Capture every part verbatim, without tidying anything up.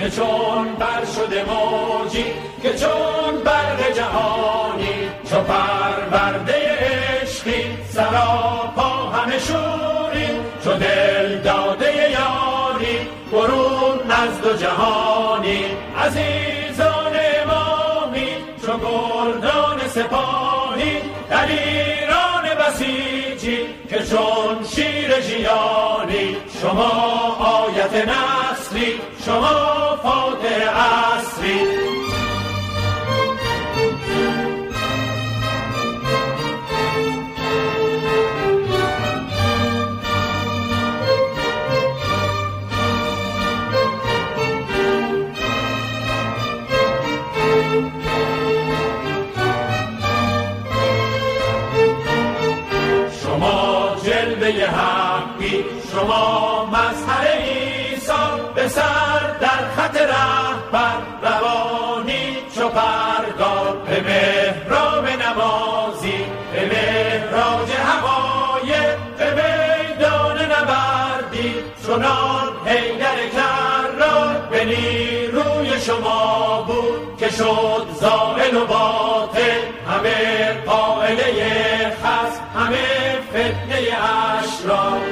که چون بر شده موجی که چون برق جهانی چو پرورده عشقی سراپا همه شوری چو دل داده یاری برون از دو جهانی عزیزان امامی چو گردان سپاهی دلیران بسیجی که چون شیر ژیانی شما آیت نصری شما فاتح عصری جلوه حقی شما مظهر عیسی به سر در خط رهبر روانی چو پرگار به محراب نمازی به مهراج حقایق به میدان نبردی چنان حیدر کرار به نیروی شما بود که شد زائل و باطل همه قائله خصم همه فتنه اشرار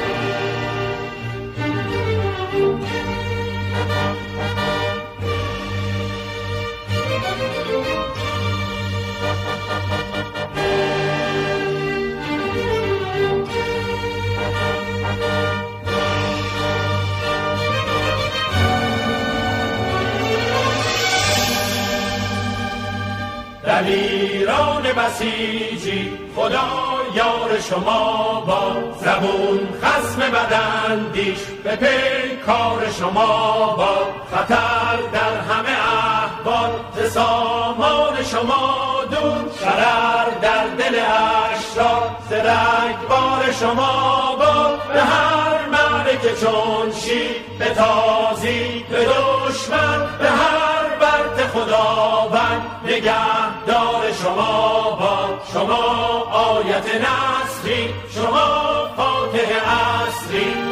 دلیران بسیجی خدا یار شما با زبون خصم بداندیش به پیکار شما با خطر در همه احوال ز سامان شما دور شرر در دل اشرار ز رگبار شما با به هر ملک چون شیر به تازی به دشمن به هر برد خداوند نگهدار شما با شما آیت نصری شما فاتح عصری